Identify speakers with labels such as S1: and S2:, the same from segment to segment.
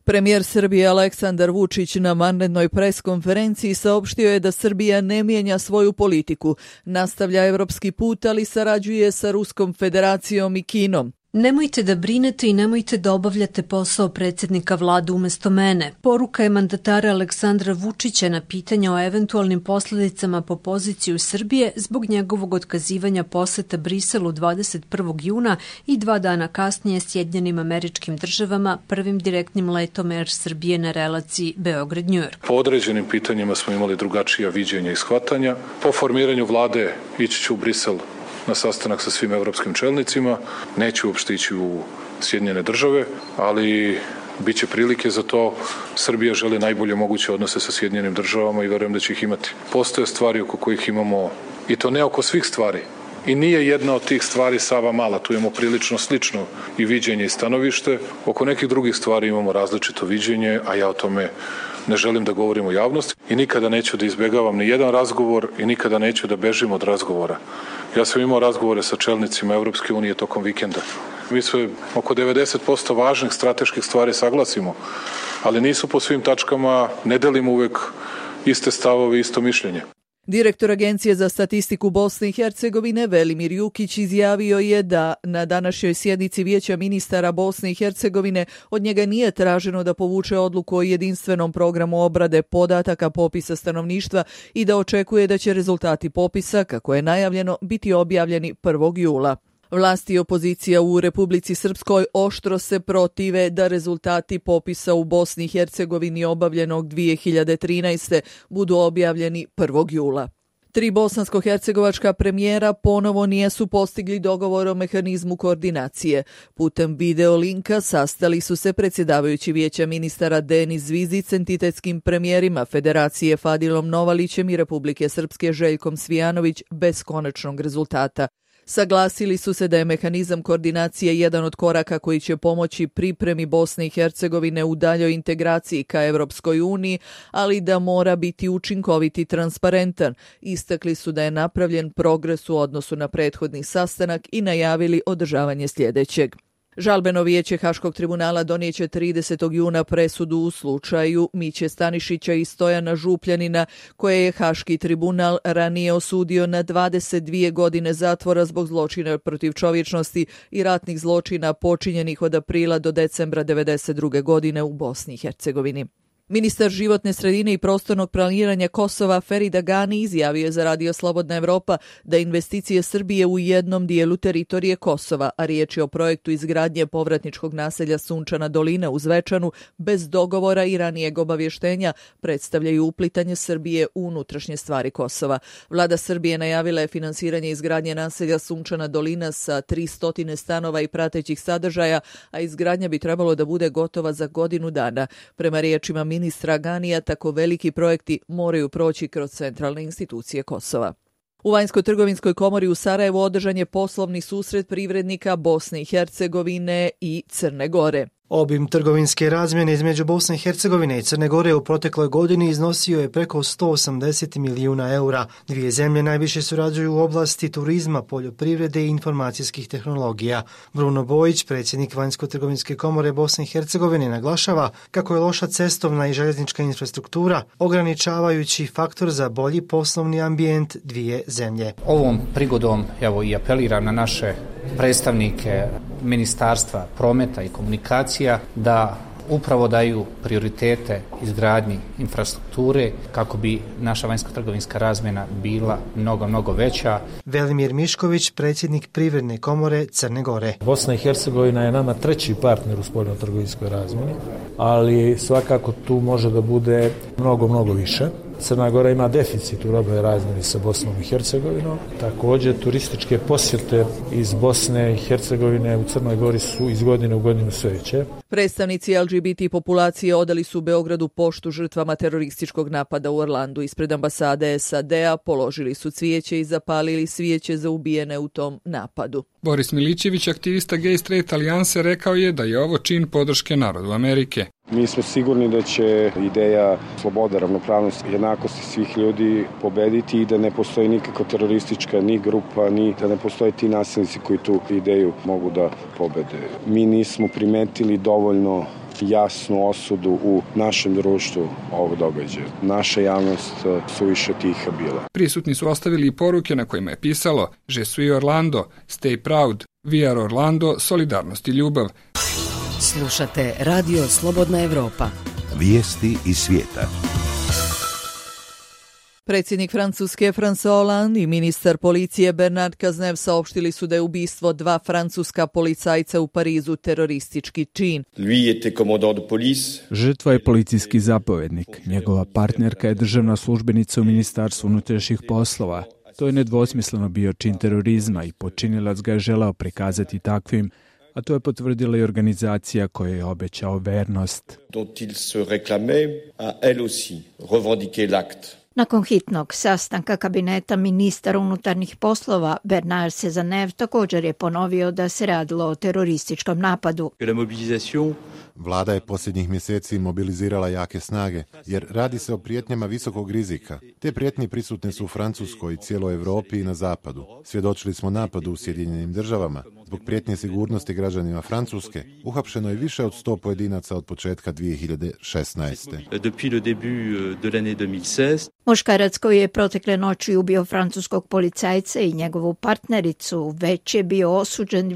S1: Premijer Srbije Aleksandar Vučić na vanrednoj preskonferenciji saopštio je da Srbija ne mijenja svoju politiku, nastavlja evropski put, ali sarađuje sa Ruskom federacijom i Kinom.
S2: Nemojte da brinete i nemojte da obavljate posao predsjednika vlade umjesto mene. Poruka je mandatara Aleksandra Vučića na pitanje o eventualnim posljedicama po poziciju Srbije zbog njegovog otkazivanja poseta Briselu 21. juna i 2 dana kasnije Sjedinjenim Američkim Državama prvim direktnim letom Air Srbije na relaciji Beograd-New York.
S3: Po određenim pitanjima smo imali drugačija viđenja i shvatanja. Po formiranju vlade ići ću u Brisel na sastanak sa svim evropskim čelnicima. Neću uopšte ići u Sjedinjene Države, ali bit će prilike za to. Srbija želi najbolje moguće odnose sa Sjedinjenim Državama i verujem da će ih imati. Postoje stvari oko kojih imamo, i to ne oko svih stvari, i nije jedna od tih stvari Sava mala, tu imamo prilično slično i viđenje i stanovište. Oko nekih drugih stvari imamo različito viđenje, a ja o tome ne želim da govorim u javnosti i nikada neću da izbegavam ni jedan razgovor i nikada neću da bežim od razgovora. Ja sam imao razgovore sa čelnicima Evropske unije tokom vikenda. Mi se oko 90% važnih strateških stvari saglasimo, ali nisu po svim tačkama, ne delimo uvek iste stavove, isto mišljenje.
S1: Direktor Agencije za statistiku Bosne i Hercegovine Velimir Jukić izjavio je da na današnjoj sjednici Vijeća ministara Bosne i Hercegovine od njega nije traženo da povuče odluku o jedinstvenom programu obrade podataka popisa stanovništva i da očekuje da će rezultati popisa, kako je najavljeno, biti objavljeni 1. jula. Vlasti i opozicija u Republici Srpskoj oštro se protive da rezultati popisa u Bosni i Hercegovini obavljenog 2013. budu objavljeni 1. jula. 3 bosansko-hercegovačka premijera ponovo nisu postigli dogovor o mehanizmu koordinacije. Putem video linka sastali su se predsjedavajući Vijeća ministara Denis Zvizić s entitetskim premijerima Federacije Fadilom Novalićem i Republike Srpske Željkom Svijanović bez konačnog rezultata. Saglasili su se da je mehanizam koordinacije jedan od koraka koji će pomoći pripremi Bosne i Hercegovine u daljoj integraciji ka Evropskoj uniji, ali da mora biti učinkovit i transparentan. Istakli su da je napravljen progres u odnosu na prethodni sastanak i najavili održavanje sljedećeg. Žalbeno vijeće Haškog tribunala donijeće 30. juna presudu u slučaju Miće Stanišića i Stojana Župljanina, koje je Haški tribunal ranije osudio na 22 godine zatvora zbog zločina protiv čovječnosti i ratnih zločina počinjenih od aprila do decembra 1992. godine u Bosni i Hercegovini. Ministar životne sredine i prostornog planiranja Kosova Ferid Agani izjavio je za Radio Slobodna Evropa da investicije Srbije u jednom dijelu teritorije Kosova, a riječ je o projektu izgradnje povratničkog naselja Sunčana dolina u Zvečanu, bez dogovora i ranijeg obavještenja predstavljaju uplitanje Srbije u unutrašnje stvari Kosova. Vlada Srbije najavila je finansiranje izgradnje naselja Sunčana dolina sa 300 stanova i pratećih sadržaja, a izgradnja bi trebalo da bude gotova za godinu dana. Prema riječima ministra Ganija, tako veliki projekti moraju proći kroz centralne institucije Kosova. U Vanjsko-trgovinskoj komori u Sarajevu održan je poslovni susret privrednika Bosne i Hercegovine i Crne Gore.
S4: Obim trgovinske razmjene između Bosne i Hercegovine i Crne Gore u protekloj godini iznosio je preko 180 milijuna eura. Dvije zemlje najviše surađuju u oblasti turizma, poljoprivrede i informacijskih tehnologija. Bruno Bojić, predsjednik Vanjsko-trgovinske komore Bosne i Hercegovine, naglašava kako je loša cestovna i željeznička infrastruktura ograničavajući faktor za bolji poslovni ambijent dvije zemlje.
S5: Ovom prigodom i apeliram na naše predstavnike Ministarstva prometa i komunikacija da upravo daju prioritete izgradnji infrastrukture kako bi naša vanjsko-trgovinska razmjena bila mnogo veća.
S4: Velimir Mišković, predsjednik Privredne komore Crne Gore.
S6: Bosna i Hercegovina je nama treći partner u spoljno-trgovinskoj razmjeni, ali svakako tu može da bude mnogo više. Crna Gora ima deficit u robnoj razmjeni sa Bosnom i Hercegovinom. Također, turističke posjete iz Bosne i Hercegovine u Crnoj Gori su iz godine u godinu sve veće.
S1: Predstavnici LGBT populacije odali su Beogradu poštu žrtvama terorističkog napada u Orlandu. Ispred ambasade SAD-a položili su cvijeće i zapalili svijeće za ubijene u tom napadu.
S7: Boris Milićević, aktivista Gay Straight Alijanse, rekao je da je ovo čin podrške narodu Amerike.
S8: Mi smo sigurni da će ideja slobode, ravnopravnosti, jednakosti svih ljudi pobediti i da ne postoji nikakva teroristička ni grupa, ni da ne postoje ti nasilnici koji tu ideju mogu da pobede. Mi nismo primetili dovoljno jasnu osudu u našem društvu ovog događaja. Naša javnost suviše tiha bila.
S7: Prisutni su ostavili i poruke na kojima je pisalo Je suis Orlando, stay proud, we are Orlando, solidarnost i ljubav.
S9: Slušate Radio Slobodna Evropa.
S10: Vijesti iz svijeta.
S1: Predsjednik Francuske François Hollande i ministar policije Bernard Cazeneuve saopštili su da je ubistvo 2 francuska policajca u Parizu teroristički čin.
S11: Žrtva je policijski zapovjednik. Njegova partnerka je državna službenica u Ministarstvu unutrašnjih poslova. To je nedvosmisleno bio čin terorizma i počinilac ga je želeo prikazati takvim, a to je potvrdila i organizacija koja je obećao vernost.
S12: Nakon hitnog sastanka kabineta ministara unutarnjih poslova, Bernard Cazeneuve također je ponovio da se radilo o terorističkom napadu.
S13: Vlada je posljednjih mjeseci mobilizirala jake snage, jer radi se o prijetnjama visokog rizika. Te prijetnje prisutne su u Francuskoj, cijeloj Europi i na zapadu. Svjedočili smo napadu u Sjedinjenim Državama. Zbog prijetnje sigurnosti građanima Francuske uhapšeno je više od 100 pojedinaca od početka
S12: 2016. Muškarac koji je protekle noći ubio francuskog policajca i njegovu partnericu već je bio osuđen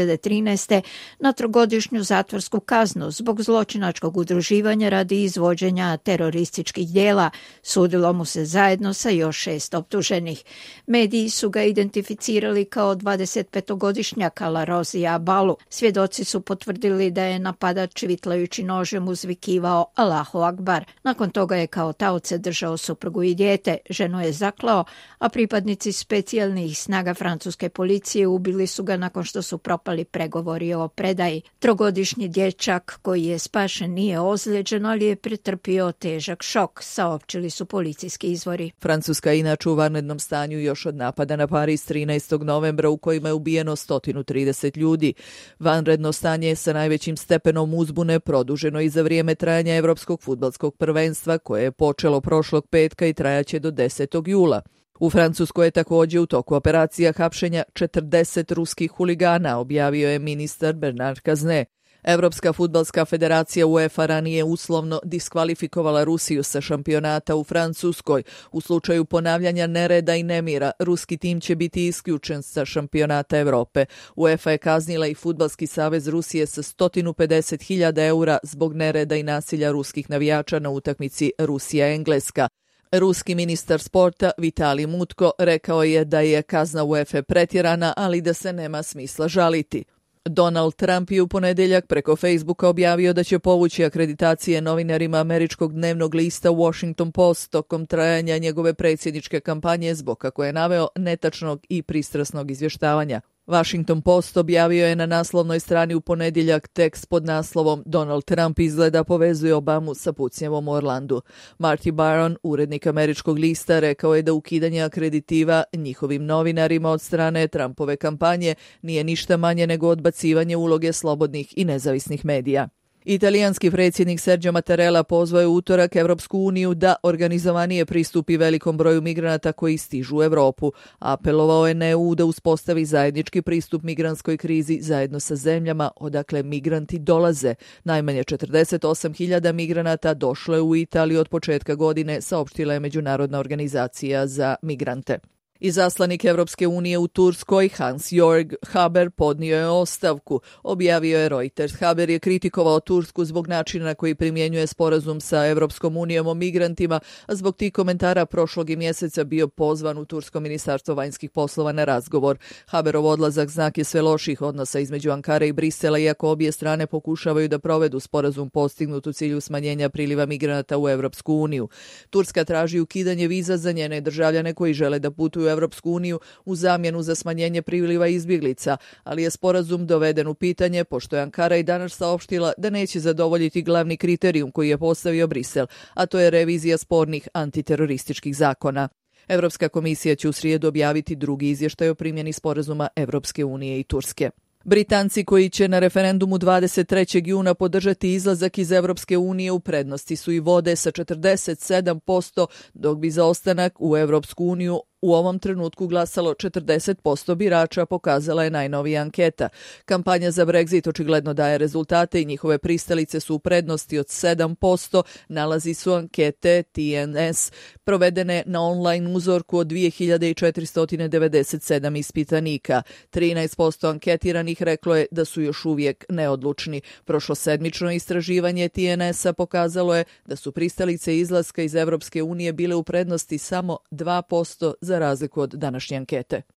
S12: 2013. na 3-godišnju zatvorsku kaznu zbog zločinačkog udruživanja radi izvođenja terorističkih djela. Sudilo mu se zajedno sa još 6 optuženih. Mediji su ga identificirali kao 25-godišnjaka Larozija Balu. Svjedoci su potvrdili da je napadač vitlajući nožem uzvikivao Allahu Akbar. Nakon toga je kao taoce držao suprugu i dijete. Ženu je zaklao, a pripadnici specijalnih snaga francuske policije ubili su ga nakon što su propali pregovori o predaji. 3-godišnji dječak koji je spašen nije ozlijeđen, ali je pretrpio težak šok, saopćili su policijski izvori.
S1: Francuska je inače u vanrednom stanju još od napada na Pariz 13. novembra u kojima je ubijeno 130 ljudi. Vanredno stanje sa najvećim stepenom uzbune produženo i za vrijeme trajanja Evropskog fudbalskog prvenstva koje je počelo prošlog petka i trajaće do 10. jula. U Francuskoj je također u toku operacija hapšenja 40 ruskih huligana, objavio je ministar Bernard Cazeneuve. Evropska fudbalska federacija UEFA ranije uslovno diskvalifikovala Rusiju sa šampionata u Francuskoj. U slučaju ponavljanja nereda i nemira, ruski tim će biti isključen sa šampionata Europe. UEFA je kaznila i Fudbalski savez Rusije sa 150.000 eura zbog nereda i nasilja ruskih navijača na utakmici Rusija-Engleska. Ruski ministar sporta Vitalij Mutko rekao je da je kazna UEFA pretjerana, ali da se nema smisla žaliti. Donald Trump je u ponedjeljak preko Facebooka objavio da će povući akreditacije novinarima američkog dnevnog lista Washington Post tokom trajanja njegove predsjedničke kampanje zbog, kako je naveo, netačnog i pristrasnog izvještavanja. Washington Post objavio je na naslovnoj strani u ponedjeljak tekst pod naslovom Donald Trump izgleda povezuje Obamu sa pucnjavom u Orlandu. Marty Baron, urednik američkog lista, rekao je da ukidanje akreditiva njihovim novinarima od strane Trumpove kampanje nije ništa manje nego odbacivanje uloge slobodnih i nezavisnih medija. Italijanski predsjednik Sergio Mattarella pozvao je u utorak Evropsku uniju da organizovanije pristupi velikom broju migranata koji stižu u Europu. Apelovao je na EU da uspostavi zajednički pristup migrantskoj krizi zajedno sa zemljama odakle migranti dolaze. Najmanje 48.000 migranata došlo je u Italiju od početka godine, saopštila je Međunarodna organizacija za migrante. Izaslanik Evropske unije u Turskoj Hans-Jörg Haber podnio je ostavku, objavio je Reuters. Haber je kritikovao Tursku zbog načina na koji primjenjuje sporazum sa Evropskom unijom o migrantima, a zbog tih komentara prošlog mjeseca bio pozvan u Tursko ministarstvo vanjskih poslova na razgovor. Haberov odlazak znak je sve loših odnosa između Ankare i Brisela, iako obje strane pokušavaju da provedu sporazum postignut u cilju smanjenja priliva migranata u Evropsku uniju. Turska traži ukidanje viza za njene državljane koji žele da putuju u Evropsku uniju u zamjenu za smanjenje priliva izbjeglica, ali je sporazum doveden u pitanje pošto je Ankara i danas saopštila da neće zadovoljiti glavni kriterijum koji je postavio Brisel, a to je revizija spornih antiterorističkih zakona. Evropska komisija će u srijedu objaviti drugi izvještaj o primjeni sporazuma Evropske unije i Turske. Britanci koji će na referendumu 23. juna podržati izlazak iz Evropske unije u prednosti su i vode sa 47%, dok bi za ostanak u Evropsku uniju u ovom trenutku glasalo 40% birača, pokazala je najnovija anketa. Kampanja za Brexit očigledno daje rezultate i njihove pristalice su u prednosti od 7%, nalazi su ankete TNS, provedene na online uzorku od 2497 ispitanika. 13% anketiranih reklo je da su još uvijek neodlučni. Prošlosedmično istraživanje TNS-a pokazalo je da su pristalice izlaska iz Evropske unije bile u prednosti samo 2% za razliku od današnje ankete.